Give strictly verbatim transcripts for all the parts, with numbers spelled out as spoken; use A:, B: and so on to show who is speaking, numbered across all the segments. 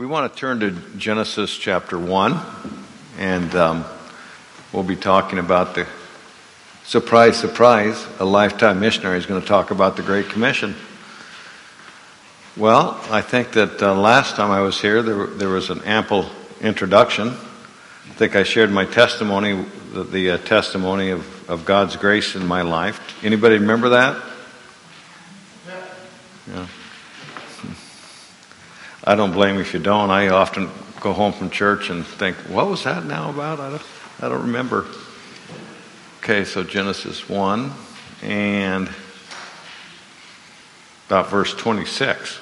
A: We want to turn to Genesis chapter one, and um, we'll be talking about the, surprise, surprise, a lifetime missionary is going to talk about the Great Commission. Well, I think that uh, last time I was here, there, there was an ample introduction. I think I shared my testimony, the, the uh, testimony of, of God's grace in my life. Anybody remember that? Yeah. I don't blame you if you don't. I often go home from church and think, what was that now about? I don't, I don't remember. Okay, so Genesis one and about verse twenty-six.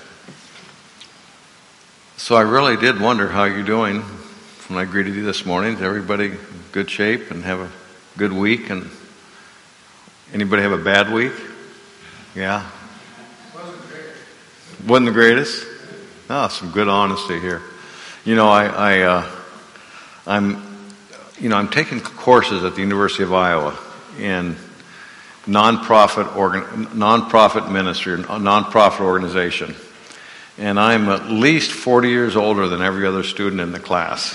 A: So I really did wonder how you're doing when I greeted you this morning. Is everybody in good shape and have a good week? And anybody have a bad week? Yeah? Wasn't the greatest. Wasn't the greatest? Oh, some good honesty here. You know, I, I, uh, I'm, you know, I'm taking courses at the University of Iowa in nonprofit organ, nonprofit ministry, nonprofit organization, and I'm at least forty years older than every other student in the class.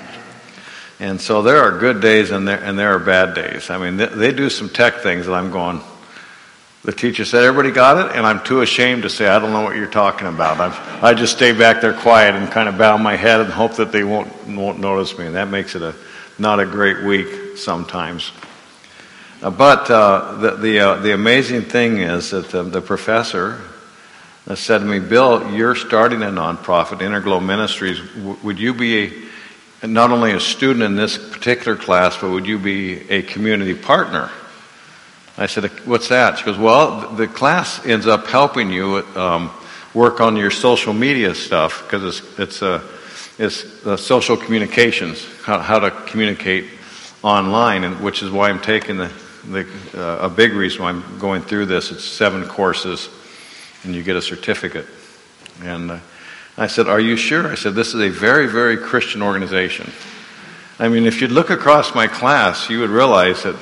A: And so there are good days and there and there are bad days. I mean, they, they do some tech things that I'm going. The teacher said, everybody got it? And I'm too ashamed to say, I don't know what you're talking about. I'm, I just stay back there quiet and kind of bow my head and hope that they won't won't notice me. And that makes it a not a great week sometimes. Uh, but uh, the the, uh, the amazing thing is that the, the professor said to me, Bill, you're starting a nonprofit, Interglow Ministries. W- would you be a, not only a student in this particular class, but would you be a community partner? I said, what's that? She goes, well, the class ends up helping you um, work on your social media stuff because it's it's, uh, it's uh, social communications, how, how to communicate online, and which is why I'm taking the, the uh, a big reason why I'm going through this. It's seven courses, and you get a certificate. And uh, I said, are you sure? I said, this is a very, very Christian organization. I mean, if you'd look across my class, you would realize that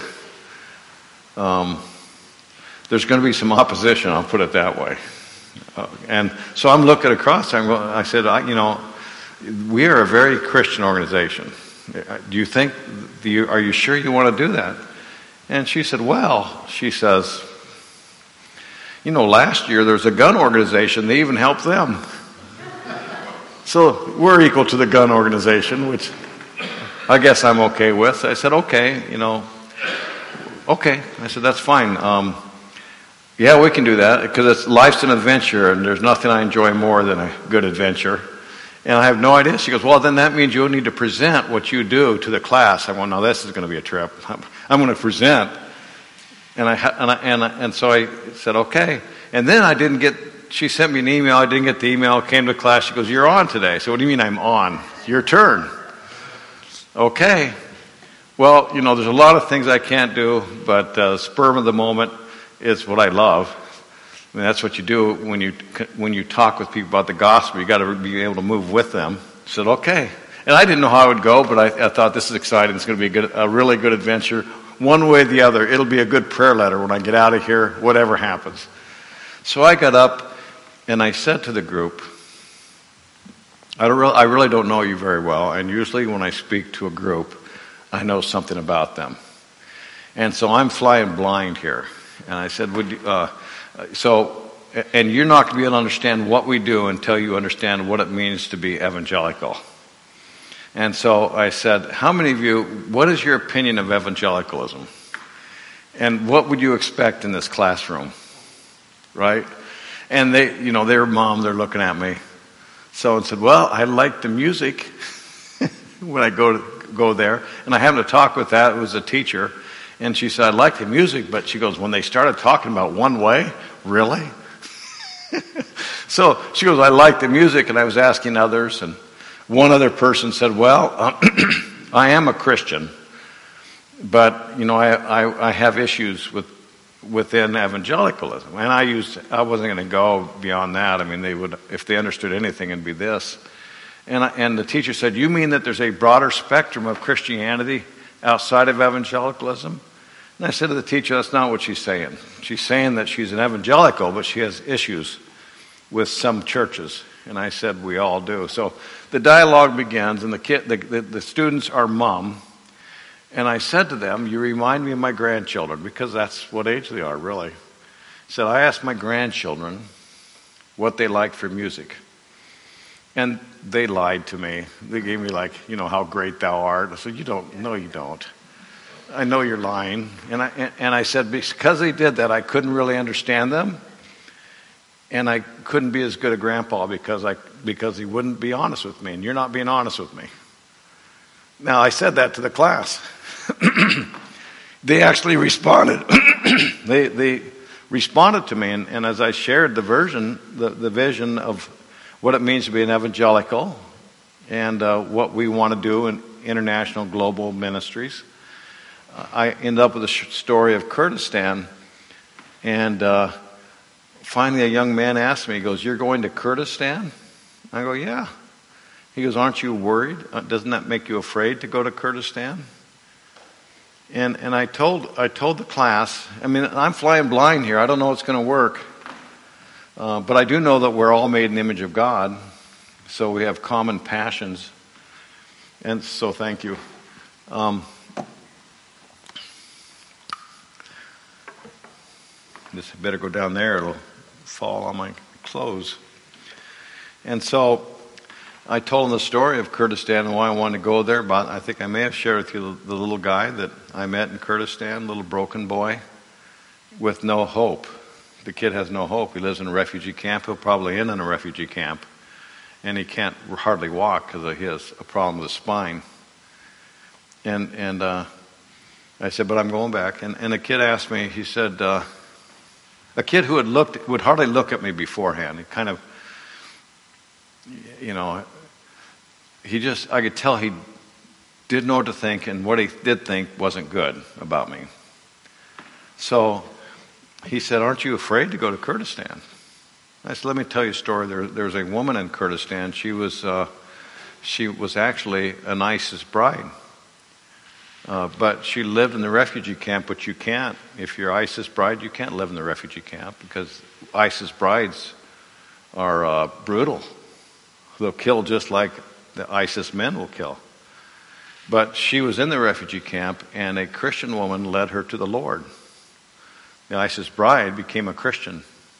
A: Um, there's going to be some opposition, I'll put it that way. Uh, and so I'm looking across, I'm, I said, I, you know, we are a very Christian organization. Do you think, do you, are you sure you want to do that? And she said, well, she says, you know, last year there was a gun organization, they even helped them. So we're equal to the gun organization, which I guess I'm okay with. I said, okay, you know, okay. I said, that's fine. Um, yeah, we can do that because it's life's an adventure and there's nothing I enjoy more than a good adventure. And I have no idea. She goes, well, then that means you'll need to present what you do to the class. I went, no, this is going to be a trip. I'm, I'm going to present. And I, and, I, and, I, and so I said, okay. And then I didn't get, she sent me an email. I didn't get the email. Came to class. She goes, you're on today. So what do you mean I'm on? Your turn. Okay. Well, you know, there's a lot of things I can't do, but uh, sperm of the moment is what I love. I mean, that's what you do when you when you talk with people about the gospel. You got to be able to move with them. I said, okay. And I didn't know how it would go, but I, I thought this is exciting. It's going to be a, good, a really good adventure. One way or the other, it'll be a good prayer letter when I get out of here, whatever happens. So I got up and I said to the group, I, don't re- I really don't know you very well, and usually when I speak to a group, I know something about them. And so I'm flying blind here. And I said, would you, uh, so, and you're not going to be able to understand what we do until you understand what it means to be evangelical. And so I said, how many of you, what is your opinion of evangelicalism? And what would you expect in this classroom? Right? And they, you know, their mom, they're looking at me. So I said, well, I like the music when I go to, go there. And I happened to talk with that. It was a teacher. And she said, I like the music, but she goes, when they started talking about one way, really? So she goes, I like the music. And I was asking others. And one other person said, well, uh, I am a Christian, but, you know, I, I, I have issues with within evangelicalism. And I used, I wasn't going to go beyond that. I mean, they would, if they understood anything, it'd be this. And, I, and the teacher said, you mean that there's a broader spectrum of Christianity outside of evangelicalism? And I said to the teacher, that's not what she's saying. She's saying that she's an evangelical, but she has issues with some churches And I said, we all do. So the dialogue begins, and the kid, the, the, the students are mum. And I said to them, you remind me of my grandchildren, because that's what age they are, really. I said, I asked my grandchildren what they like for music. And they lied to me. They gave me like, you know, how great thou art. I said, you don't, no you don't. I know you're lying. And I, and I said, because they did that, I couldn't really understand them. And I couldn't be as good a grandpa because I because he wouldn't be honest with me. And you're not being honest with me. Now, I said that to the class. They actually responded. they they responded to me. And, and as I shared the version, the, the vision of what it means to be an evangelical and uh, what we want to do in international global ministries, uh, I ended up with a sh- story of Kurdistan. And uh, finally a young man asked me, he goes, you're going to Kurdistan? I go, yeah. He goes, aren't you worried? Uh, doesn't that make you afraid to go to Kurdistan? And and I told I told the class, I mean, I'm flying blind here. I don't know what's going to work. Uh, but I do know that we're all made in the image of God. So we have common passions. And so thank you. Um, this better go down there. It'll fall on my clothes. And so I told him the story of Kurdistan and why I wanted to go there. But I think I may have shared with you the, the little guy that I met in Kurdistan, little broken boy with no hope. The kid has no hope. He lives in a refugee camp. He'll probably end in a refugee camp. And he can't hardly walk because he has a problem with his spine. And and uh, I said, but I'm going back. And, and a kid asked me, he said, uh, a kid who had looked, would hardly look at me beforehand. He kind of, you know, he just, I could tell he didn't know what to think, and what he did think wasn't good about me. So he said, aren't you afraid to go to Kurdistan? I said, let me tell you a story. There, there was a woman in Kurdistan. She was uh, she was actually an ISIS bride. Uh, but she lived in the refugee camp, but you can't. If you're ISIS bride, you can't live in the refugee camp because ISIS brides are uh, brutal. They'll kill just like the ISIS men will kill. But she was in the refugee camp, and a Christian woman led her to the Lord. The ISIS bride became a Christian.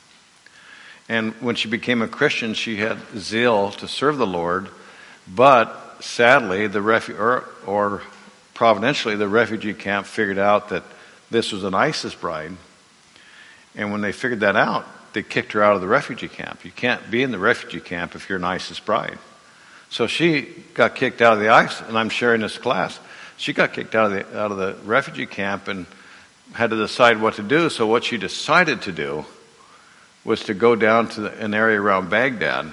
A: And when she became a Christian, she had zeal to serve the Lord. But sadly, the refu- or, or providentially, the refugee camp figured out that this was an ISIS bride. And when they figured that out, they kicked her out of the refugee camp. You can't be in the refugee camp if you're an ISIS bride. So she got kicked out of the ISIS, and I'm sharing this class. She got kicked out of the out of the refugee camp and had to decide what to do. So what she decided to do was to go down to the, an area around Baghdad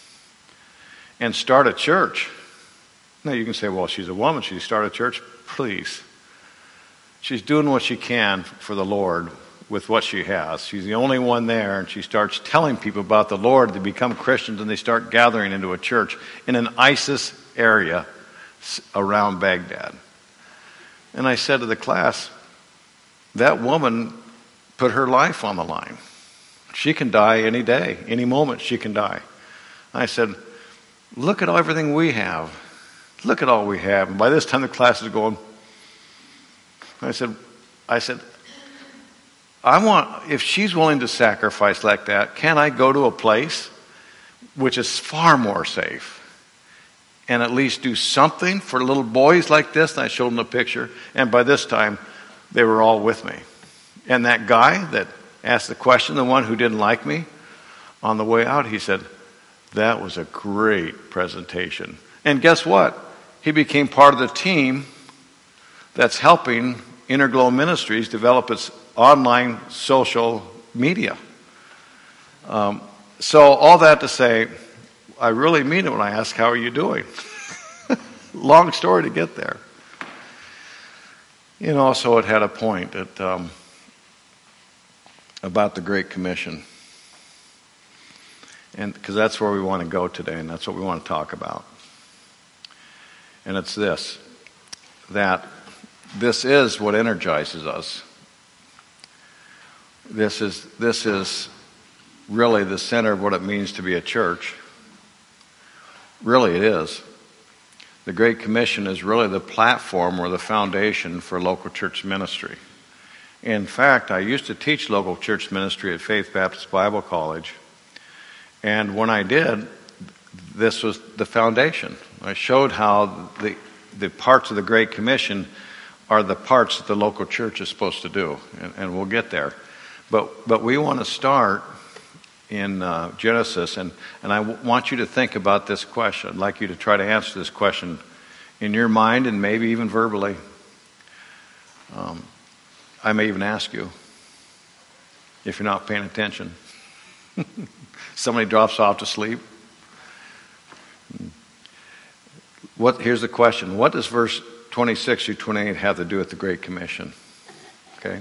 A: and start a church. Now you can say, well, she's a woman. She started a church. Please. She's doing what she can for the Lord with what she has. She's the only one there, and she starts telling people about the Lord. They become Christians, and they start gathering into a church in an ISIS area around Baghdad. And I said to the class, that woman put her life on the line. She can die any day, any moment she can die. I said, look at everything we have. Look at all we have. And by this time the class is going, I said, I said, I want, if she's willing to sacrifice like that, can I go to a place which is far more safe and at least do something for little boys like this? And I showed them the picture. And by this time, they were all with me. And that guy that asked the question, the one who didn't like me, on the way out, he said, that was a great presentation. And guess what? He became part of the team that's helping Interglow Ministries develop its online social media. Um, so all that to say, I really mean it when I ask, how are you doing? Long story to get there. You know, so it had a point that, um, about the Great Commission. And because that's where we want to go today, and that's what we want to talk about. And it's this, that this is what energizes us. This is this is really the center of what it means to be a church. Really, it is. The Great Commission is really the platform or the foundation for local church ministry. In fact, I used to teach local church ministry at Faith Baptist Bible College. And when I did, this was the foundation. I showed how the, the parts of the Great Commission are the parts that the local church is supposed to do. And, and we'll get there. But, but we want to start in uh, Genesis, and, and I w- want you to think about this question. I'd like you to try to answer this question in your mind and maybe even verbally. Um, I may even ask you if you're not paying attention. Somebody drops off to sleep. What? Here's the question. What does verse twenty-six through twenty-eight have to do with the Great Commission? Okay.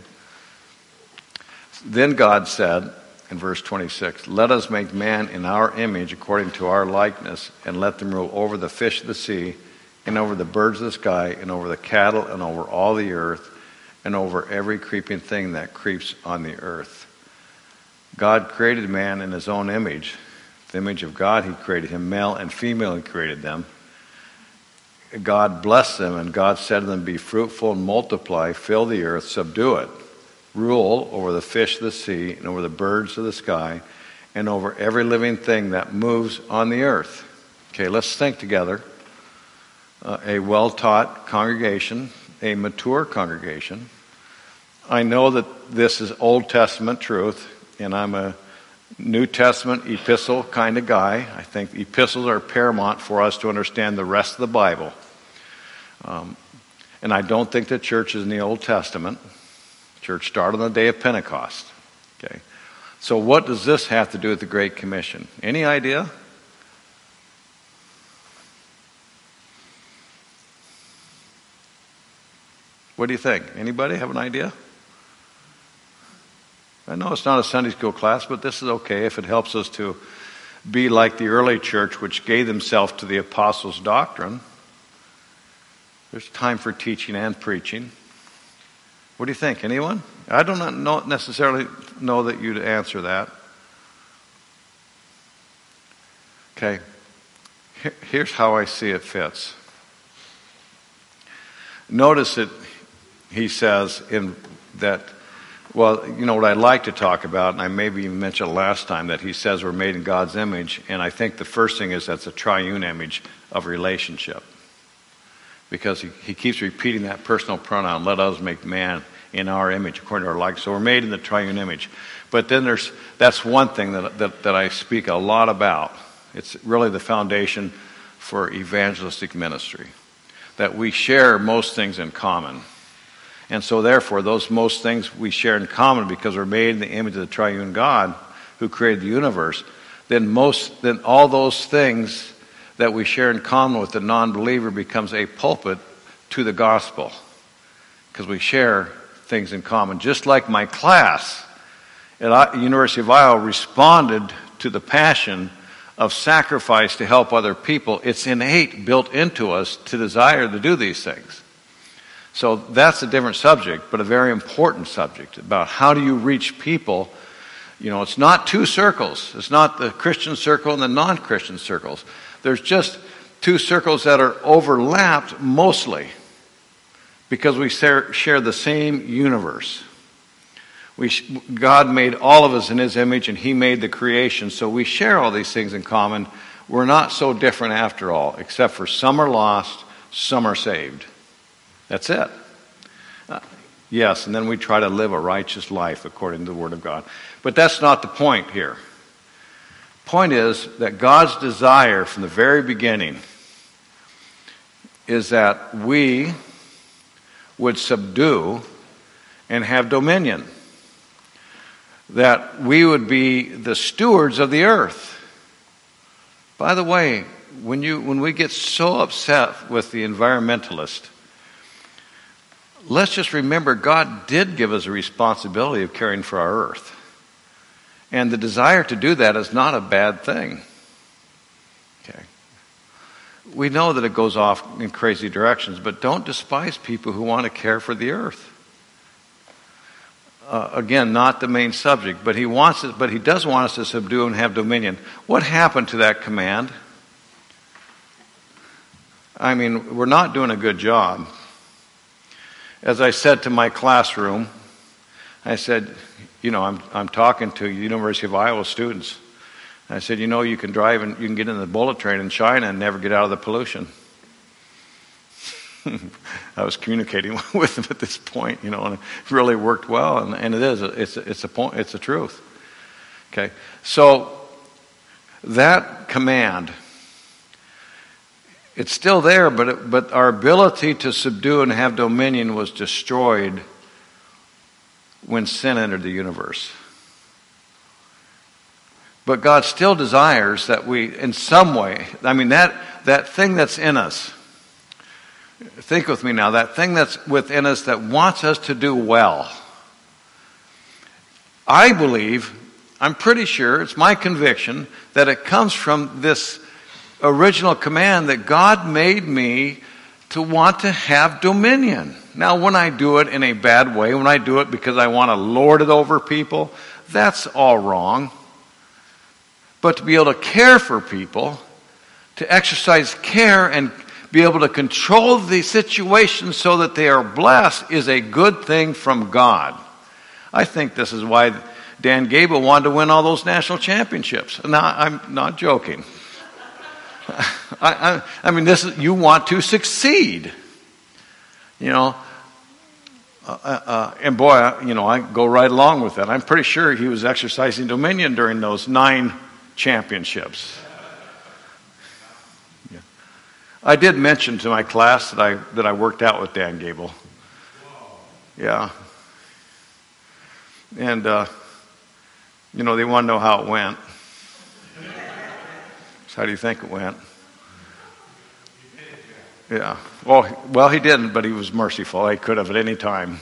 A: Then God said, in verse twenty-six, let us make man in our image according to our likeness, and let them rule over the fish of the sea, and over the birds of the sky, and over the cattle, and over all the earth, and over every creeping thing that creeps on the earth. God created man in his own image. The image of God he created him, male and female he created them. God blessed them, and God said to them, be fruitful and multiply, fill the earth, subdue it. Rule over the fish of the sea, and over the birds of the sky, and over every living thing that moves on the earth. Okay, let's think together. Uh, a well-taught congregation, a mature congregation. I know that this is Old Testament truth, and I'm a New Testament epistle kind of guy. I think epistles are paramount for us to understand the rest of the Bible. Um, and I don't think the church is in the Old Testament. Church started on the day of Pentecost. Okay, so what does this have to do with the Great Commission? Any idea? What do you think? Anybody have an idea? I know it's not a Sunday school class, but this is okay if it helps us to be like the early church, which gave themselves to the apostles' doctrine. There's time for teaching and preaching. What do you think? Anyone? I do not know, necessarily know that you'd answer that. Okay. Here, here's how I see it fits. Notice that he says in that, well, you know what I'd like to talk about, and I maybe even mentioned last time, that he says we're made in God's image, and I think the first thing is that's a triune image of relationship. Because he, he keeps repeating that personal pronoun, let us make man in our image, according to our likeness. So we're made in the triune image. But then there's, that's one thing that, that, that I speak a lot about. It's really the foundation for evangelistic ministry. That we share most things in common. And so therefore, those most things we share in common because we're made in the image of the triune God who created the universe, then most, then all those things that we share in common with the non-believer becomes a pulpit to the gospel. Because we share things in common. Just like my class at University of Iowa responded to the passion of sacrifice to help other people. It's innate, built into us to desire to do these things. So that's a different subject, but a very important subject about how do you reach people. You know, it's not two circles. It's not the Christian circle and the non-Christian circles. There's just two circles that are overlapped mostly because we share the same universe. We, God made all of us in His image, and He made the creation, so we share all these things in common. We're not so different after all, except for some are lost, some are saved. That's it. Uh, yes, and then we try to live a righteous life according to the Word of God. But that's not the point here. Point is that God's desire from the very beginning is that we would subdue and have dominion. That we would be the stewards of the earth. By the way, when you when we get so upset with the environmentalist, let's just remember God did give us a responsibility of caring for our earth. And the desire to do that is not a bad thing. Okay. We know that it goes off in crazy directions, but don't despise people who want to care for the earth. Uh, again, not the main subject, but he wants it, but he does want us to subdue and have dominion. What happened to that command? I mean, we're not doing a good job. As I said to my classroom, I said, you know, I'm I'm talking to University of Iowa students. I said, you know, you can drive and you can get in the bullet train in China and never get out of the pollution. I was communicating with them at this point, you know, and it really worked well, and, and it is. It's it's a point. It's a truth. Okay, so that command, it's still there, but it, but our ability to subdue and have dominion was destroyed when sin entered the universe. But God still desires that we, in some way, I mean, that, that thing that's in us, think with me now, that thing that's within us that wants us to do well. I believe, I'm pretty sure, it's my conviction, that it comes from this original command that God made me to want to have dominion. Now, when I do it in a bad way, when I do it because I want to lord it over people, that's all wrong. But to be able to care for people, to exercise care and be able to control the situation so that they are blessed is a good thing from God. I think this is why Dan Gable wanted to win all those national championships. Now, I'm not joking. I, I, I mean, this is, you want to succeed. You know, uh, uh, and boy, I, you know, I go right along with that. I'm pretty sure he was exercising dominion during those nine championships. Yeah. I did mention to my class that I that I worked out with Dan Gable. Yeah. And, uh, you know, they want to know how it went. So how do you think it went? Yeah. Well, well, he didn't, but he was merciful. He could have at any time.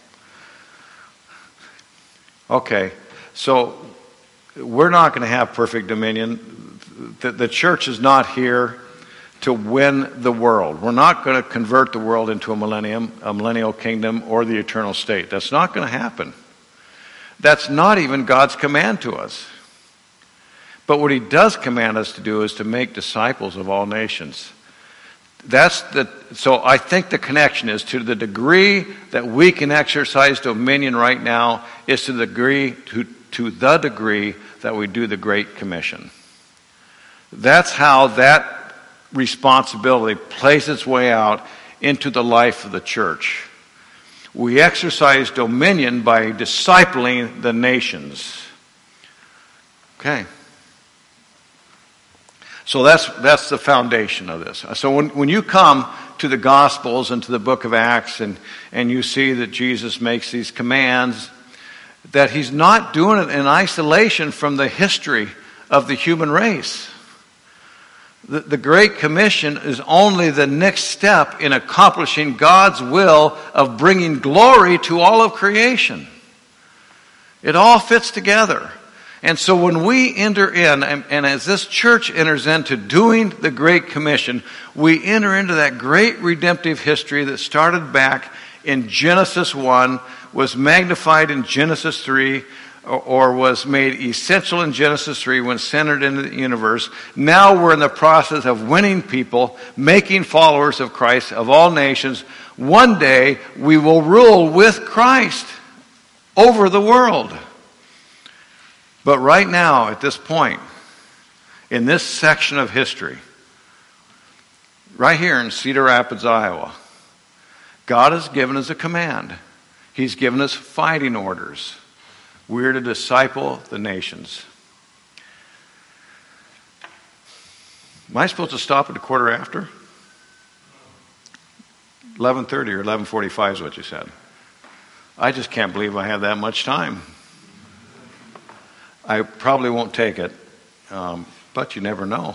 A: Okay. So we're not going to have perfect dominion. The, the church is not here to win the world. We're not going to convert the world into a millennium, a millennial kingdom, or the eternal state. That's not going to happen. That's not even God's command to us. But what he does command us to do is to make disciples of all nations. That's the, so I think the connection is to the degree that we can exercise dominion right now is to the degree, to, to the degree that we do the Great Commission. That's how that responsibility plays its way out into the life of the church. We exercise dominion by discipling the nations. Okay. So that's that's the foundation of this. So when, when you come to the Gospels and to the book of Acts and, and you see that Jesus makes these commands, that he's not doing it in isolation from the history of the human race. The, the Great Commission is only the next step in accomplishing God's will of bringing glory to all of creation. It all fits together. And so when we enter in, and, and as this church enters into doing the Great Commission, we enter into that great redemptive history that started back in Genesis one, was magnified in Genesis three, or, or was made essential in Genesis three when sin entered into the universe. Now we're in the process of winning people, making followers of Christ of all nations. One day we will rule with Christ over the world. But right now, at this point, in this section of history, right here in Cedar Rapids, Iowa, God has given us a command. He's given us fighting orders. We're to disciple the nations. Am I supposed to stop at a quarter after? eleven thirty or eleven forty-five is what you said. I just can't believe I have that much time. I probably won't take it, um, but you never know.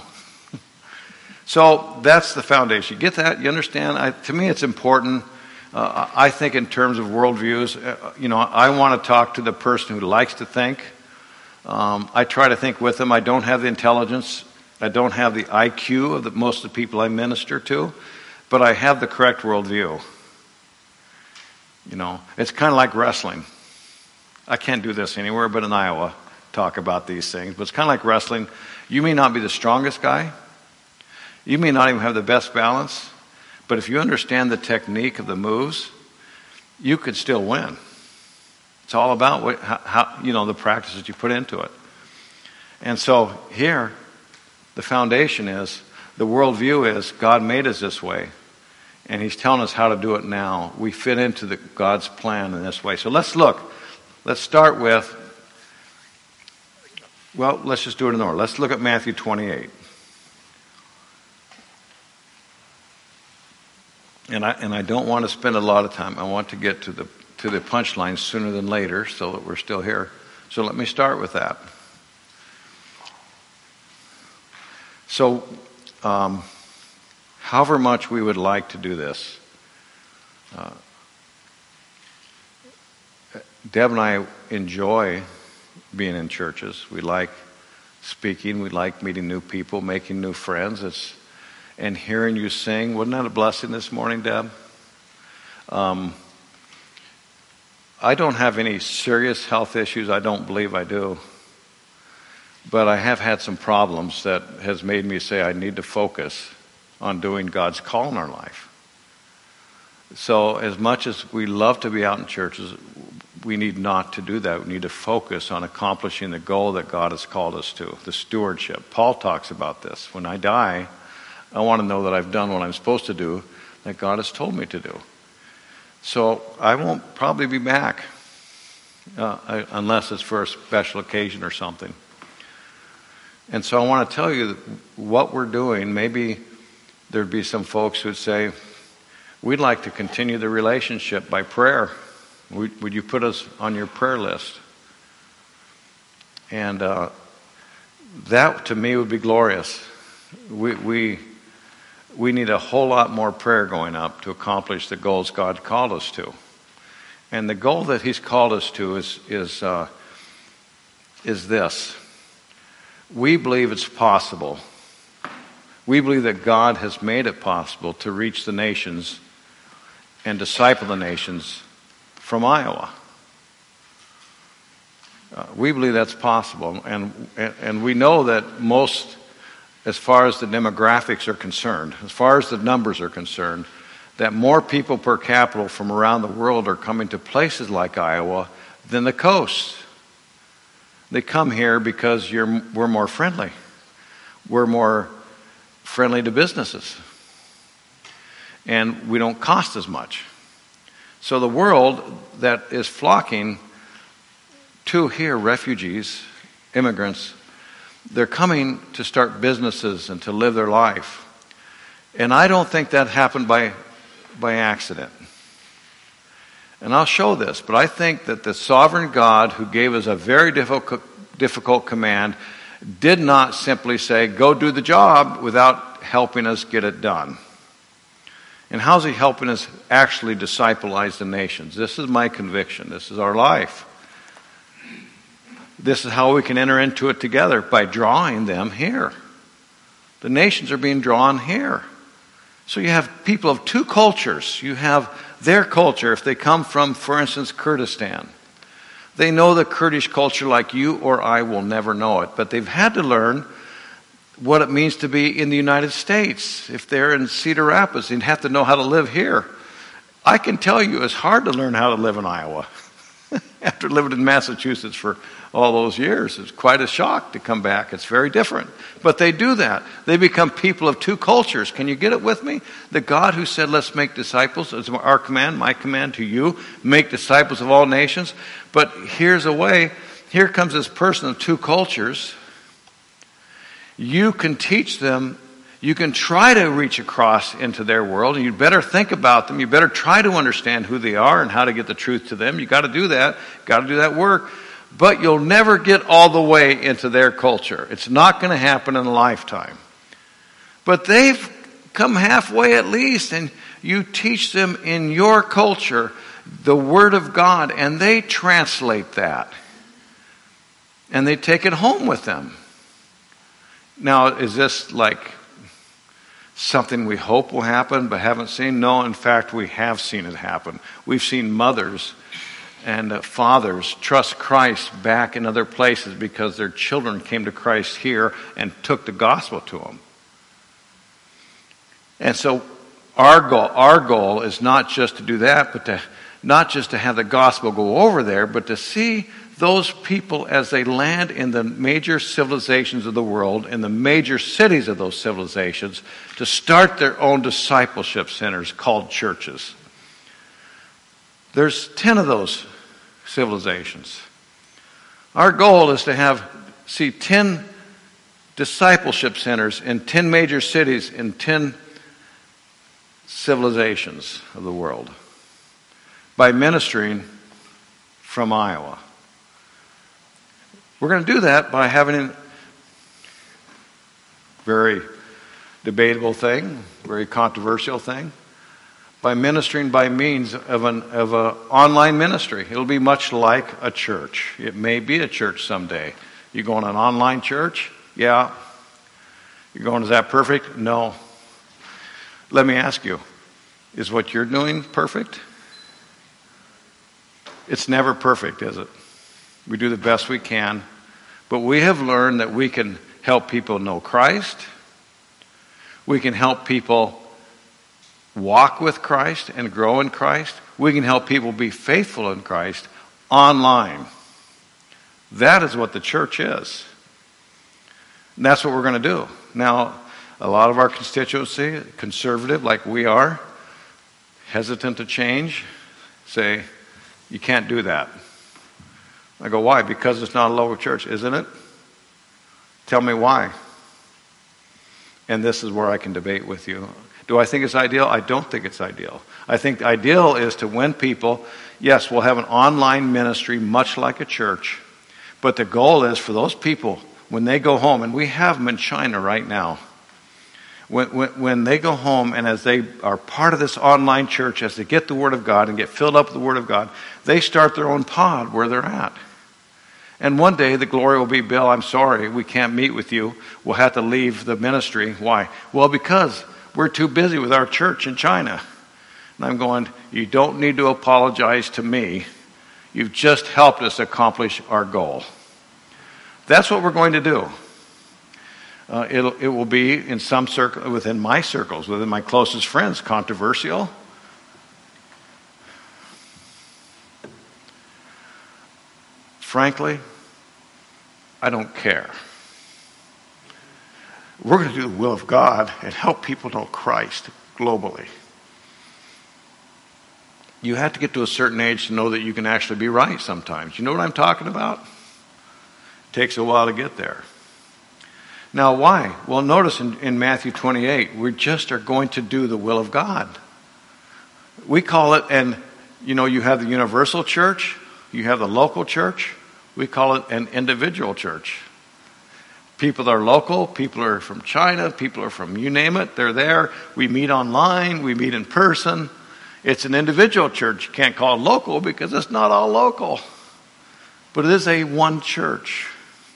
A: So that's the foundation. You get that? You understand? I, to me, it's important. Uh, I think in terms of worldviews, uh, you know, I want to talk to the person who likes to think. Um, I try to think with them. I don't have the intelligence. I don't have the I Q of the, most of the people I minister to, but I have the correct worldview. You know, it's kind of like wrestling. I can't do this anywhere but in Iowa. Talk about these things, but it's kind of like wrestling. You may not be the strongest guy. You may not even have the best balance, But if you understand the technique of the moves, you could still win. It's all about what, how, how, you know, the practices you put into it. And so here, the foundation is, the worldview is, God made us this way, and he's telling us how to do it now. We fit into the, God's plan in this way. So let's look. Let's start with, well, let's just do it in order. Let's look at Matthew twenty-eight. And I and I don't want to spend a lot of time. I want to get to the to the punchline sooner than later so that we're still here. So let me start with that. So, um, however much we would like to do this, uh, Deb and I enjoy being in churches. We like speaking. We like meeting new people, making new friends. It's and hearing you sing. Wasn't that a blessing this morning, Deb? Um, I don't have any serious health issues. I don't believe I do. But I have had some problems that has made me say I need to focus on doing God's call in our life. So as much as we love to be out in churches, we need not to do that. We need to focus on accomplishing the goal that God has called us to, the stewardship. Paul talks about this. When I die, I want to know that I've done what I'm supposed to do, that God has told me to do. So I won't probably be back uh, I, unless it's for a special occasion or something. And so I want to tell you what we're doing. Maybe there'd be some folks who'd say, we'd like to continue the relationship by prayer. Would, would you put us on your prayer list? And uh, that to me would be glorious. We, we we need a whole lot more prayer going up to accomplish the goals God called us to. And the goal that he's called us to is is uh, is this. We believe it's possible. We believe that God has made it possible to reach the nations and disciple the nations from Iowa. Uh, we believe that's possible, and, and and we know that most, as far as the demographics are concerned, as far as the numbers are concerned, that more people per capita from around the world are coming to places like Iowa than the coast. They come here because you're, we're more friendly. We're more friendly to businesses. And we don't cost as much. So the world that is flocking to here, refugees, immigrants, they're coming to start businesses and to live their life. And I don't think that happened by, by accident. And I'll show this, but I think that the sovereign God who gave us a very difficult, difficult command did not simply say, go do the job without helping us get it done. And how's he helping us actually discipleize the nations? This is my conviction. This is our life. This is how we can enter into it together, by drawing them here. The nations are being drawn here. So you have people of two cultures. You have their culture, if they come from, for instance, Kurdistan. They know the Kurdish culture like you or I will never know it. But they've had to learn what it means to be in the United States. If they're in Cedar Rapids, they'd have to know how to live here. I can tell you it's hard to learn how to live in Iowa. After living in Massachusetts for all those years, it's quite a shock to come back. It's very different. But they do that. They become people of two cultures. Can you get it with me? The God who said, let's make disciples, is our command, my command to you, make disciples of all nations. But here's a way. Here comes this person of two cultures. You can teach them. You can try to reach across into their world, and you better think about them. You better try to understand who they are and how to get the truth to them. You got to do that. Got to do that work. But you'll never get all the way into their culture. It's not going to happen in a lifetime. But they've come halfway at least, and you teach them in your culture the Word of God, and they translate that. And they take it home with them. Now, is this like something we hope will happen but haven't seen? No, in fact, we have seen it happen. We've seen mothers and uh, fathers trust Christ back in other places because their children came to Christ here and took the gospel to them. And so Our goal, our goal is not just to do that, but to not just to have the gospel go over there, but to see those people as they land in the major civilizations of the world, in the major cities of those civilizations, to start their own discipleship centers called churches. There's ten of those civilizations. Our goal is to have, see ten discipleship centers in ten major cities in ten civilizations of the world by ministering from Iowa. We're going to do that by having a very debatable thing, very controversial thing, by ministering by means of an of an online ministry. It'll be much like a church. It may be a church someday. You going to an online church? Yeah. You're going, is that perfect? No. Let me ask you, is what you're doing perfect? It's never perfect, is it? We do the best we can. But we have learned that we can help people know Christ. We can help people walk with Christ and grow in Christ. We can help people be faithful in Christ online. That is what the church is. And that's what we're going to do. Now, a lot of our constituency, conservative like we are, hesitant to change, say, you can't do that. I go, why? Because it's not a local church, isn't it? Tell me why. And this is where I can debate with you. Do I think it's ideal? I don't think it's ideal. I think the ideal is to win people. Yes, we'll have an online ministry much like a church. But the goal is for those people, when they go home, and we have them in China right now, when, when, when they go home and as they are part of this online church, as they get the Word of God and get filled up with the Word of God, they start their own pod where they're at. And one day the glory will be, Bill, I'm sorry, we can't meet with you. We'll have to leave the ministry. Why? Well, because we're too busy with our church in China. And I'm going, you don't need to apologize to me. You've just helped us accomplish our goal. That's what we're going to do. Uh, it'll, it will be in some circle, within my circles, within my closest friends, controversial. Frankly, I don't care. We're going to do the will of God and help people know Christ globally. You have to get to a certain age to know that you can actually be right sometimes. You know what I'm talking about? It takes a while to get there. Now, why? Well, notice in, in Matthew twenty-eight, we just are going to do the will of God. We call it, and you know, you have the universal church, you have the local church. We call it an individual church. People are local, people are from China, people are from you name it, they're there. We meet online, we meet in person. It's an individual church. You can't call it local because it's not all local. But it is a one church.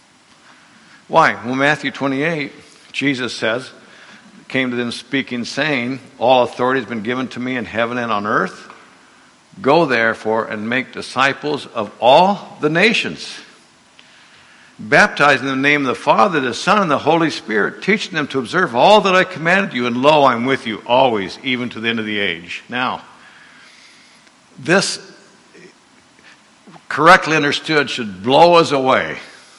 A: Why? Well, Matthew twenty-eight, Jesus says, came to them speaking, saying, all authority has been given to me in heaven and on earth. Go therefore and make disciples of all the nations, baptizing in the name of the Father, the Son, and the Holy Spirit, teaching them to observe all that I commanded you, and lo, I'm with you always, even to the end of the age. Now, this, correctly understood, should blow us away.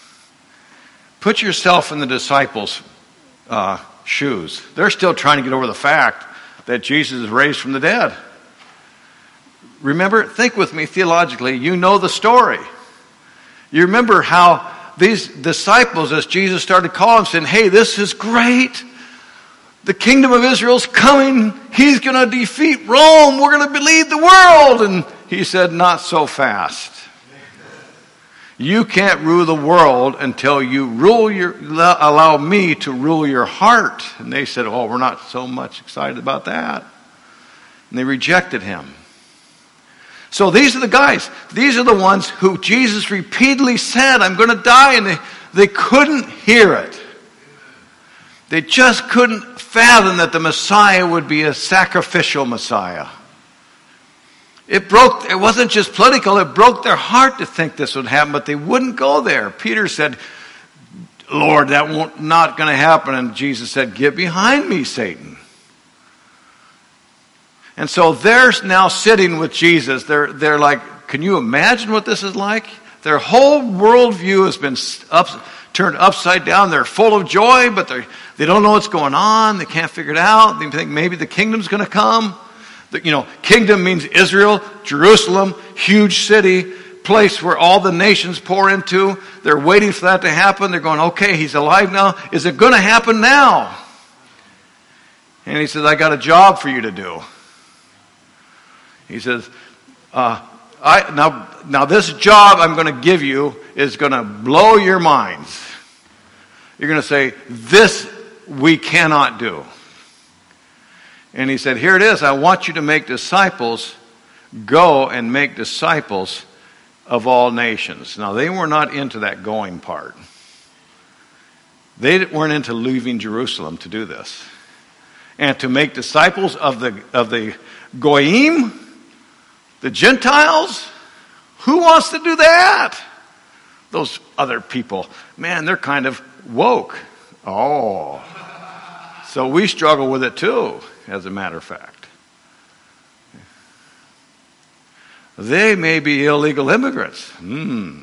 A: Put yourself in the disciples' uh, shoes. They're still trying to get over the fact that Jesus is raised from the dead. Remember, think with me theologically, you know the story. You remember how these disciples, as Jesus started calling, saying, hey, this is great. The kingdom of Israel's coming. He's going to defeat Rome. We're going to lead the world. And he said, not so fast. You can't rule the world until you rule your, allow me to rule your heart. And they said, oh, we're not so much excited about that. And they rejected him. So these are the guys. These are the ones who Jesus repeatedly said, I'm going to die. And they, they couldn't hear it. They just couldn't fathom that the Messiah would be a sacrificial Messiah. It broke, it wasn't just political, it broke their heart to think this would happen, but they wouldn't go there. Peter said, Lord, that won't, not going to happen. And Jesus said, get behind me, Satan. And so they're now sitting with Jesus. They're, they're like, can you imagine what this is like? Their whole worldview has been up, turned upside down. They're full of joy, but they they don't know what's going on. They can't figure it out. They think maybe the kingdom's going to come. The, you know, kingdom means Israel, Jerusalem, huge city, place where all the nations pour into. They're waiting for that to happen. They're going, okay, he's alive now. Is it going to happen now? And he says, I got a job for you to do. He says, uh, I now, now this job I'm going to give you is going to blow your minds. You're going to say, this we cannot do. And he said, here it is. I want you to make disciples. Go and make disciples of all nations. Now, they were not into that going part. They weren't into leaving Jerusalem to do this. And to make disciples of the of the Goyim, the Gentiles. Who wants to do that? Those other people. Man, they're kind of woke. Oh. So we struggle with it too, as a matter of fact. They may be illegal immigrants. Hmm.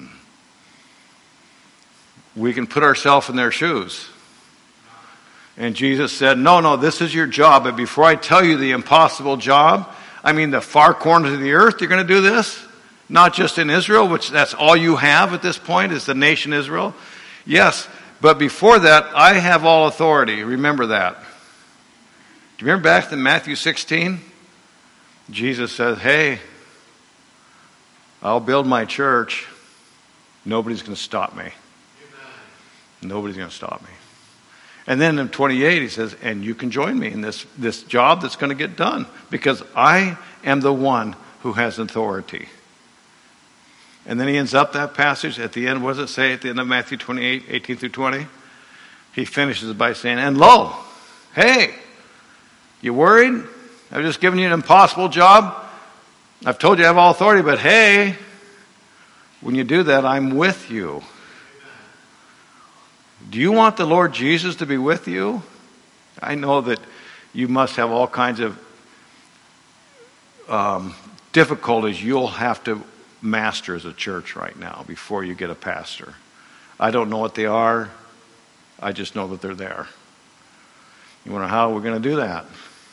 A: We can put ourselves in their shoes. And Jesus said, no, no, this is your job. But before I tell you the impossible job, I mean the far corners of the earth, you're going to do this? Not just in Israel, which that's all you have at this point is the nation Israel. Yes, but before that, I have all authority. Remember that. Do you remember back in Matthew sixteen? Jesus says, hey, I'll build my church. Nobody's going to stop me. Amen. Nobody's going to stop me. And then in twenty-eight, he says, and you can join me in this, this job that's going to get done because I am the one who has authority. And then he ends up that passage at the end. What does it say at the end of Matthew twenty-eight, eighteen through twenty? He finishes by saying, and lo, hey, you worried? I've just given you an impossible job. I've told you I have all authority, but hey, when you do that, I'm with you. Do you want the Lord Jesus to be with you? I know that you must have all kinds of um, difficulties you'll have to master as a church right now before you get a pastor. I don't know what they are. I just know that they're there. You wonder how we're going to do that?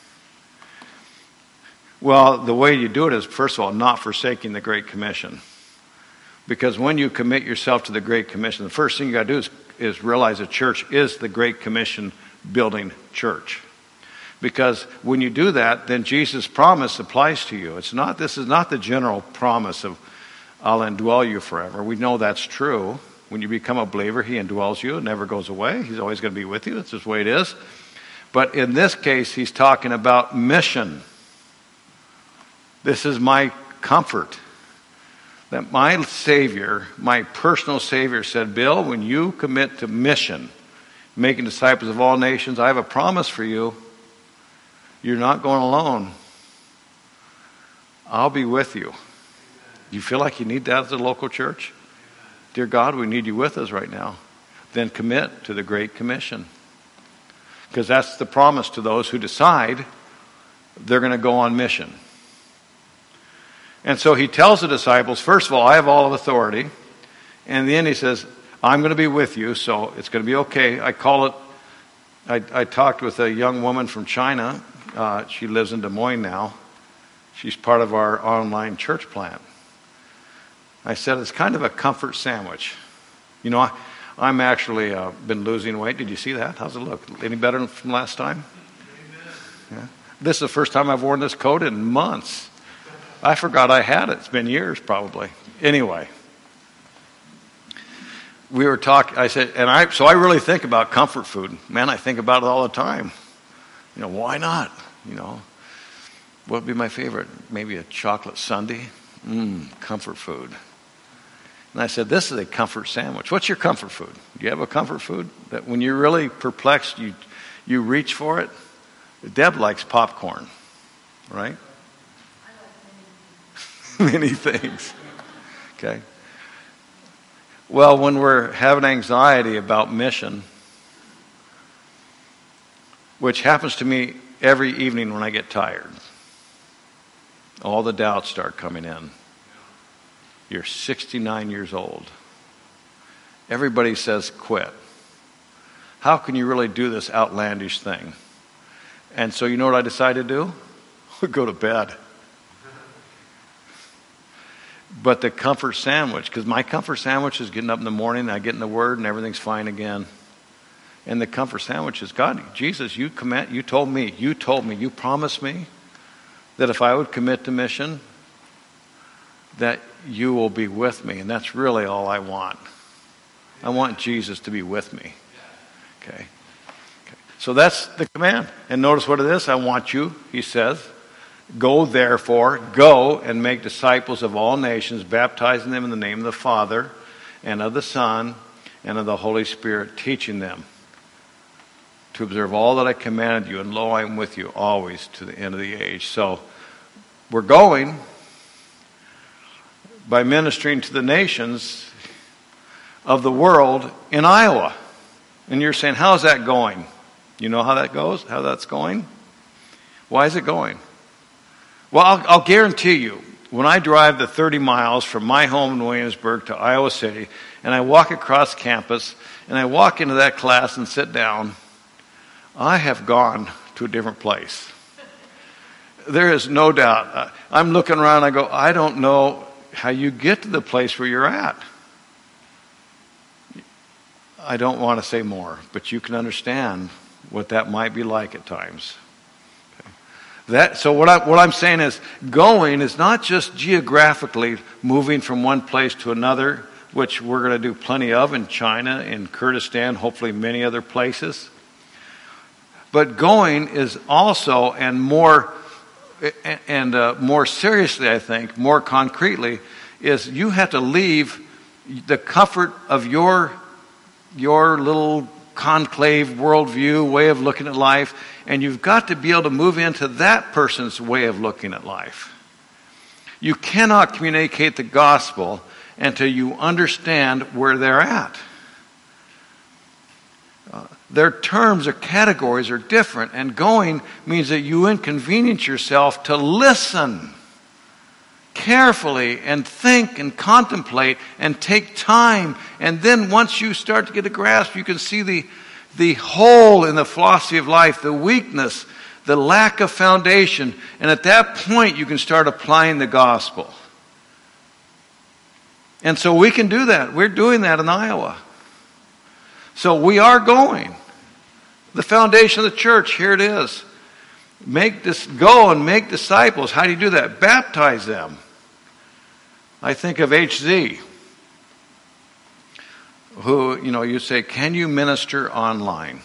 A: Well, the way you do it is, first of all, not forsaking the Great Commission. Because when you commit yourself to the Great Commission, the first thing you got to do is, is realize a church is the Great Commission building church. Because when you do that, then Jesus' promise applies to you. It's not, this is not the general promise of, I'll indwell you forever. We know that's true. When you become a believer, he indwells you. It never goes away. He's always going to be with you. That's just the way it is. But in this case, he's talking about mission. This is my comfort. That my Savior, my personal Savior said, Bill, when you commit to mission, making disciples of all nations, I have a promise for you. You're not going alone. I'll be with you. Do you feel like you need that as a local church? Dear God, we need you with us right now. Then commit to the Great Commission. Because that's the promise to those who decide they're going to go on mission. And so he tells the disciples, first of all, I have all of authority. And then he says, I'm going to be with you, so it's going to be okay. I call it, I, I talked with a young woman from China. Uh, she lives in Des Moines now. She's part of our online church plant. I said, it's kind of a comfort sandwich. You know, I, I'm actually uh, been losing weight. Did you see that? How's it look? Any better from last time? Yeah. This is the first time I've worn this coat in months. I forgot I had it. It's been years probably. Anyway, we were talking, I said, and I, so I really think about comfort food. Man, I think about it all the time. You know, why not? You know, what would be my favorite? Maybe a chocolate sundae? Mmm, comfort food. And I said, this is a comfort sandwich. What's your comfort food? Do you have a comfort food that when you're really perplexed, you you reach for it? Deb likes popcorn, right? Many things. Okay. Well, when we're having anxiety about mission, which happens to me every evening when I get tired. all the doubts start coming in. You're sixty-nine years old. Everybody says quit. How can you really do this outlandish thing? And so you know what I decided to do? Go to bed. But the comfort sandwich, because my comfort sandwich is getting up in the morning, I get in the Word, and everything's fine again. And the comfort sandwich is, God, Jesus, you commit, you told me, you told me, you promised me that if I would commit to mission, that you will be with me. And that's really all I want. I want Jesus to be with me. Okay. Okay. So that's the command. And notice what it is. I want you, he says, go therefore, go and make disciples of all nations, baptizing them in the name of the Father and of the Son and of the Holy Spirit, teaching them to observe all that I commanded you, and lo, I am with you always to the end of the age. So we're going by ministering to the nations of the world in Iowa. And you're saying, how's that going? You know how that goes? How that's going? Why is it going? Well, I'll, I'll guarantee you, when I drive the thirty miles from my home in Williamsburg to Iowa City, and I walk across campus, and I walk into that class and sit down, I have gone to a different place. There is no doubt. I'm looking around, I go, I don't know how you get to the place where you're at. I don't want to say more, but you can understand what that might be like at times. Okay. That, so what, I, what I'm saying is, going is not just geographically moving from one place to another, which we're going to do plenty of in China, in Kurdistan, hopefully many other places. But going is also, and more, and uh, more seriously, I think, more concretely, is you have to leave the comfort of your your little conclave worldview, way of looking at life, and you've got to be able to move into that person's way of looking at life. You cannot communicate the gospel until you understand where they're at. Uh, their terms or categories are different, and going means that you inconvenience yourself to listen carefully and think and contemplate and take time. And then once you start to get a grasp, you can see the, the hole in the philosophy of life, the weakness, the lack of foundation. And at that point, you can start applying the gospel. And so we can do that. We're doing that in Iowa. So we are going. The foundation of the church, here it is. Make this, go and make disciples. How do you do that? Baptize them. I think of H Z, who, you know, you say, can you minister online?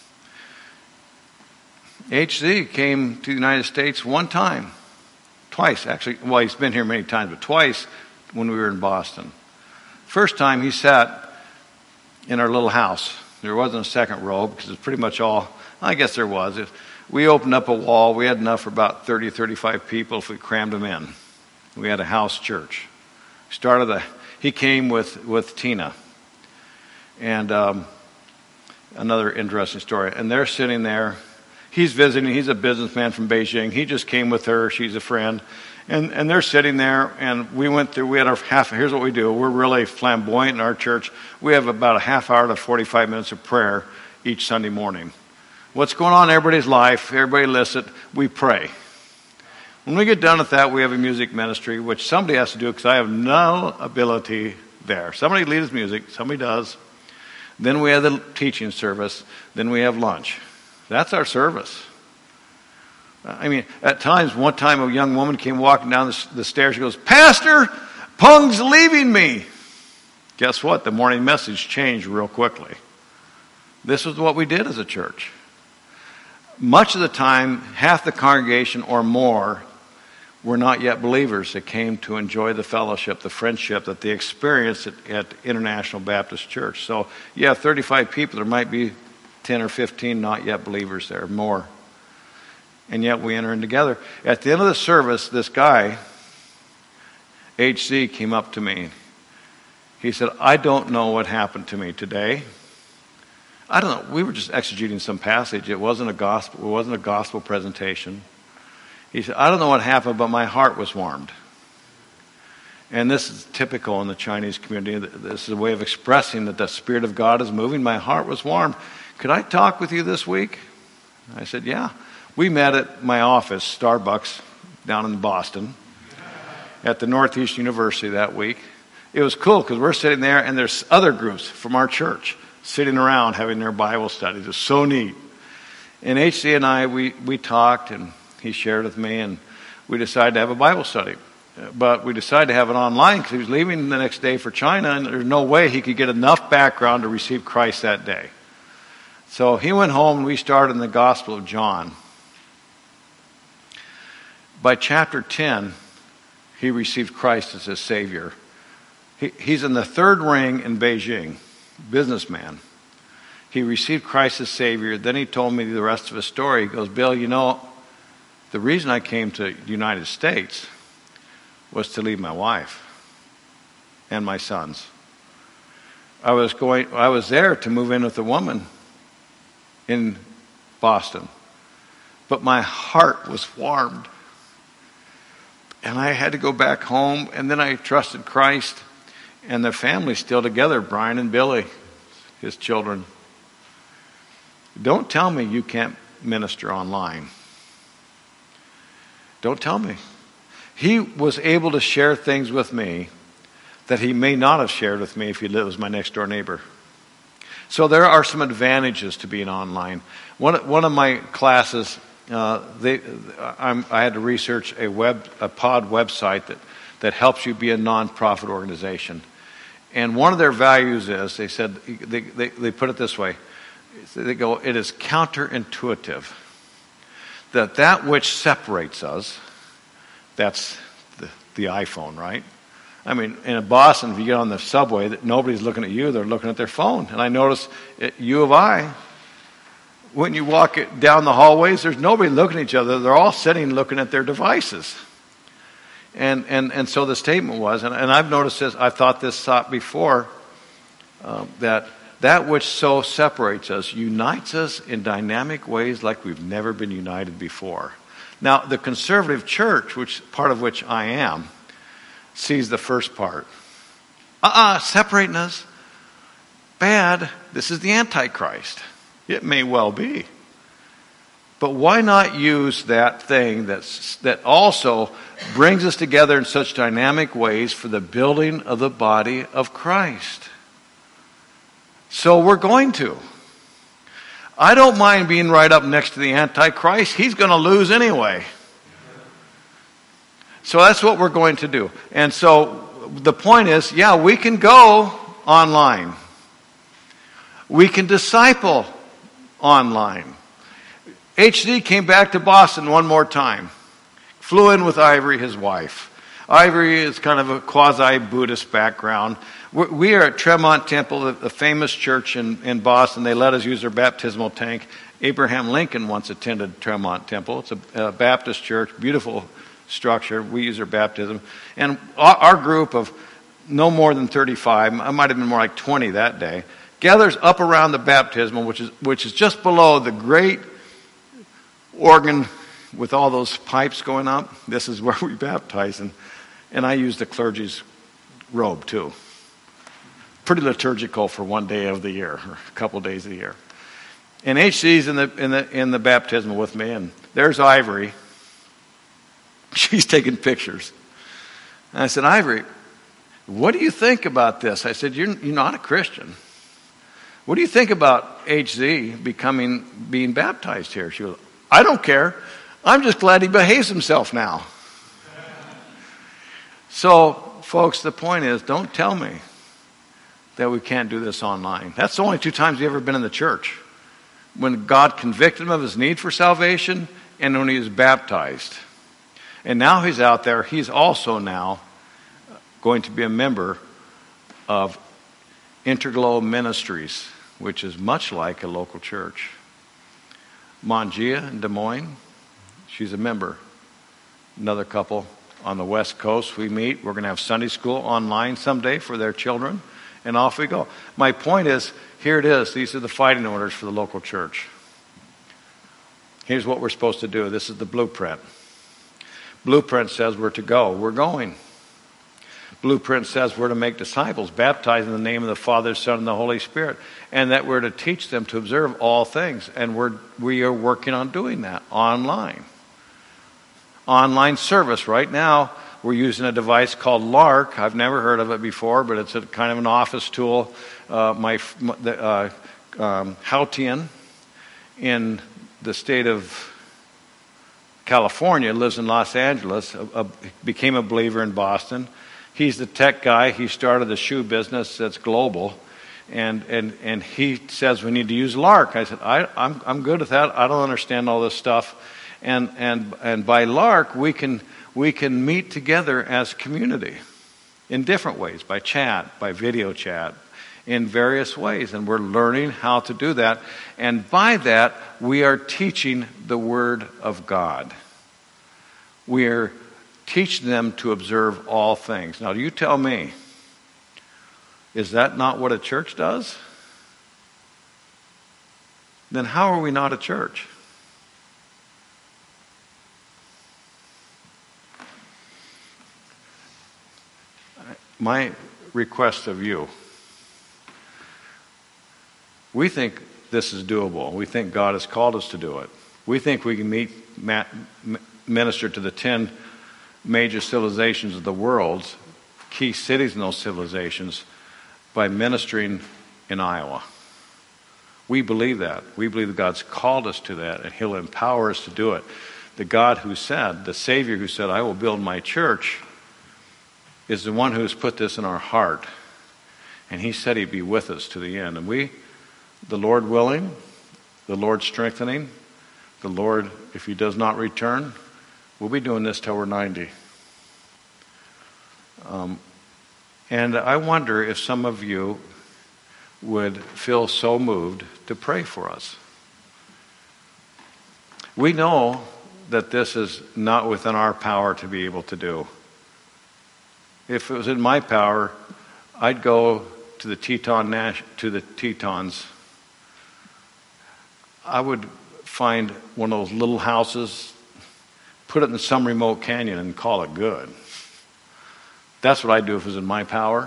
A: H Z came to the United States one time, twice actually. Well, he's been here many times, but twice when we were in Boston. First time he sat in our little house. There wasn't a second row because it's pretty much all, I guess there was. We opened up a wall. We had enough for about thirty, thirty-five people if we crammed them in. We had a house church. Started the, he came with, with Tina. And um, another interesting story. And they're sitting there. He's visiting. He's a businessman from Beijing. He just came with her. She's a friend. And and they're sitting there, and we went through, we had our half, here's what we do. We're really flamboyant in our church. We have about a half hour to forty-five minutes of prayer each Sunday morning. What's going on in everybody's life, everybody listen, we pray. When we get done with that, we have a music ministry, which somebody has to do because I have no ability there. Somebody leads music, somebody does. Then we have the teaching service. Then we have lunch. That's our service. I mean, at times, one time a young woman came walking down the, the stairs. She goes, Pastor, Pung's leaving me. Guess what? The morning message changed real quickly. This is what we did as a church. Much of the time, half the congregation or more were not yet believers that came to enjoy the fellowship, the friendship that they experienced at, at International Baptist Church. So, yeah, thirty-five people, there might be ten or fifteen not yet believers there, more. And yet we enter in together. At the end of the service, this guy, H Z, came up to me. He said, I don't know what happened to me today. I don't know. We were just exegeting some passage. It wasn't a gospel. It wasn't a gospel presentation. He said, I don't know what happened, but my heart was warmed. And this is typical in the Chinese community. This is a way of expressing that the Spirit of God is moving. My heart was warmed. Could I talk with you this week? I said, yeah. We met at my office, Starbucks, down in Boston, at the Northeast University that week. It was cool because we're sitting there and there's other groups from our church sitting around having their Bible studies. It was so neat. And H C and I, we, we talked and he shared with me and we decided to have a Bible study. But we decided to have it online because he was leaving the next day for China and there's no way he could get enough background to receive Christ that day. So he went home and we started in the Gospel of John. By chapter ten, he received Christ as his Savior. He, he's in the third ring in Beijing, businessman. He received Christ as Savior. Then he told me the rest of his story. He goes, Bill, you know, the reason I came to the United States was to leave my wife and my sons. I was going. I was there to move in with a woman in Boston, but my heart was warmed. And I had to go back home, and then I trusted Christ, and the family's still together, Brian and Billy, his children. Don't tell me you can't minister online. Don't tell me. He was able to share things with me that he may not have shared with me if he was my next door neighbor. So there are some advantages to being online. One, one of my classes, Uh, they, I'm, I had to research a web, a pod website that, that helps you be a nonprofit organization. And one of their values is, they said, they, they, they put it this way, they go, it is counterintuitive that that which separates us, that's the, the iPhone, right? I mean, in Boston, if you get on the subway, that nobody's looking at you, they're looking at their phone. And I noticed at U of I, when you walk down the hallways, there's nobody looking at each other. They're all sitting looking at their devices. And and, and so the statement was, and, and I've noticed this, I've thought this thought before, uh, that that which so separates us unites us in dynamic ways like we've never been united before. Now, the conservative church, which part of which I am, sees the first part. Uh-uh, separating us. Bad. This is the Antichrist. It may well be. But why not use that thing that's, that also brings us together in such dynamic ways for the building of the body of Christ? So we're going to. I don't mind being right up next to the Antichrist. He's going to lose anyway. So that's what we're going to do. And so the point is, yeah, we can go online. We can disciple online. H D came back to Boston one more time. Flew in with Ivory, his wife. Ivory is kind of a quasi-Buddhist background. We are at Tremont Temple, the famous church in, in Boston. They let us use their baptismal tank. Abraham Lincoln once attended Tremont Temple. It's a, a Baptist church, beautiful structure. We use their baptism. And our, our group of no more than thirty-five, I might have been more like twenty that day, gathers up around the baptismal, which is which is just below the great organ with all those pipes going up. This is where we baptize, and, and I use the clergy's robe too. Pretty liturgical for one day of the year, or a couple days of the year. And H C's in the in the in the baptismal with me, and there's Ivory. She's taking pictures. And I said, Ivory, what do you think about this? I said, you're you're not a Christian. What do you think about H Z becoming, being baptized here? She goes, I don't care. I'm just glad he behaves himself now. So, folks, the point is, don't tell me that we can't do this online. That's the only two times we've ever been in the church. When God convicted him of his need for salvation and when he was baptized. And now he's out there. He's also now going to be a member of Interglow Ministries, which is much like a local church. Mangia in Des Moines, she's a member. Another couple on the West Coast we meet. We're going to have Sunday school online someday for their children, and off we go. My point is, here it is. These are the fighting orders for the local church. Here's what we're supposed to do. This is the blueprint. Blueprint says we're to go. We're going. Blueprint says we're to make disciples, baptized in the name of the Father, Son, and the Holy Spirit, and that we're to teach them to observe all things. And we're, we are working on doing that online. Online service. Right now, we're using a device called Lark. I've never heard of it before, but it's a kind of an office tool. Uh, my uh, um, Houtian in the state of California, lives in Los Angeles, a, a, became a believer in Boston. He's the tech guy. He started a shoe business that's global, and and and he says we need to use Lark. I said I, I'm I'm good with that. I don't understand all this stuff, and and and by Lark we can we can meet together as community in different ways, by chat, by video chat, in various ways, and we're learning how to do that. And by that, we are teaching the Word of God. We are teaching them to observe all things. Now, you tell me, is that not what a church does? Then how are we not a church? My request of you, we think this is doable. We think God has called us to do it. We think we can meet, minister to the ten major civilizations of the world, key cities in those civilizations, by ministering in Iowa. We believe that. We believe that God's called us to that, and He'll empower us to do it. The God who said, the Savior who said, I will build my church, is the one who has put this in our heart. And He said He'd be with us to the end. And we, the Lord willing, the Lord strengthening, the Lord, if He does not return, we'll be doing this till we're ninety. Um, and I wonder if some of you would feel so moved to pray for us. We know that this is not within our power to be able to do. If it was in my power, I'd go to the Teton Nash, to the Tetons. I would find one of those little houses, put it in some remote canyon, and call it good. That's what I'd do if it was in my power.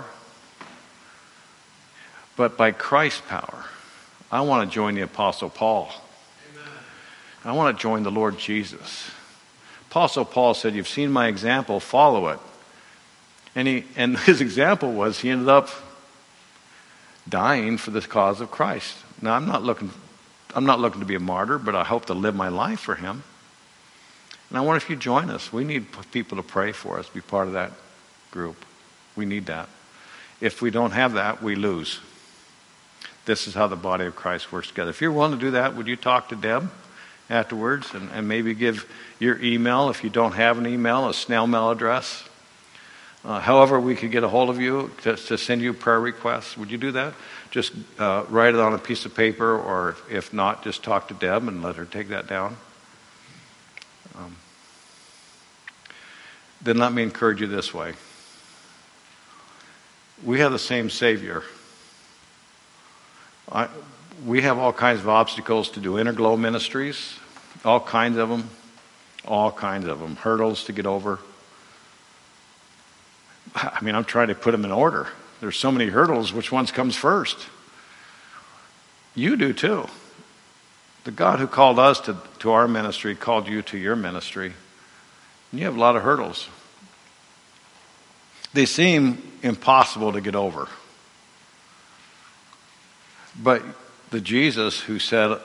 A: But by Christ's power, I want to join the Apostle Paul. Amen. I want to join the Lord Jesus. Apostle Paul said, you've seen my example, follow it. And he and his example was he ended up dying for the cause of Christ. Now I'm not looking I'm not looking to be a martyr, but I hope to live my life for Him. And I wonder if you join us. We need people to pray for us, be part of that group. We need that. If we don't have that, we lose. This is how the body of Christ works together. If you're willing to do that, would you talk to Deb afterwards and, and maybe give your email, if you don't have an email, a snail mail address. Uh, however we could get a hold of you to, to send you prayer requests. Would you do that? Just uh, write it on a piece of paper, or if not, just talk to Deb and let her take that down. Um, then let me encourage you this way. We have the same Savior. I, we have all kinds of obstacles to do Interglow ministries, all kinds of them, all kinds of them, hurdles to get over. I mean, I'm trying to put them in order. There's so many hurdles, which ones comes first? You do too. The God who called us to, to our ministry called you to your ministry. And you have a lot of hurdles. They seem impossible to get over. But the Jesus who said,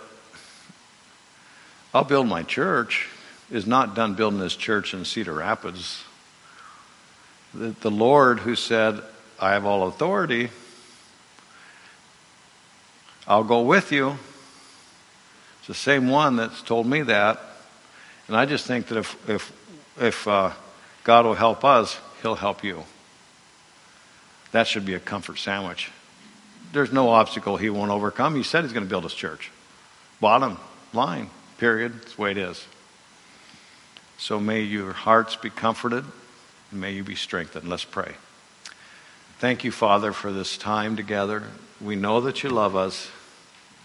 A: I'll build my church, is not done building his church in Cedar Rapids. The, the Lord who said, I have all authority, I'll go with you. It's the same one that's told me that. And I just think that if if if uh, God will help us, He'll help you. That should be a comfort sandwich. There's no obstacle He won't overcome. He said He's going to build His church. Bottom line, period. That's the way it is. So may your hearts be comforted. And may you be strengthened. Let's pray. Thank you, Father, for this time together. We know that you love us.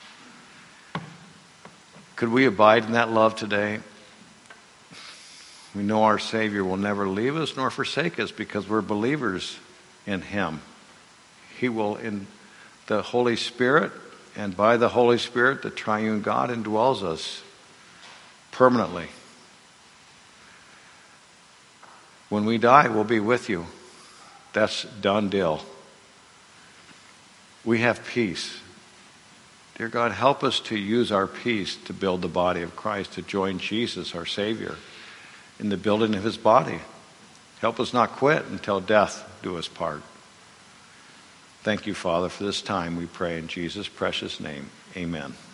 A: Could we abide in that love today? We know our Savior will never leave us nor forsake us because we're believers in him. He will, in the Holy Spirit, and by the Holy Spirit, the triune God indwells us permanently. When we die, we'll be with you. That's done deal. We have peace. Dear God, help us to use our peace to build the body of Christ, to join Jesus, our Savior, in the building of his body. Help us not quit until death do us part. Thank you, Father, for this time, we pray in Jesus' precious name. Amen.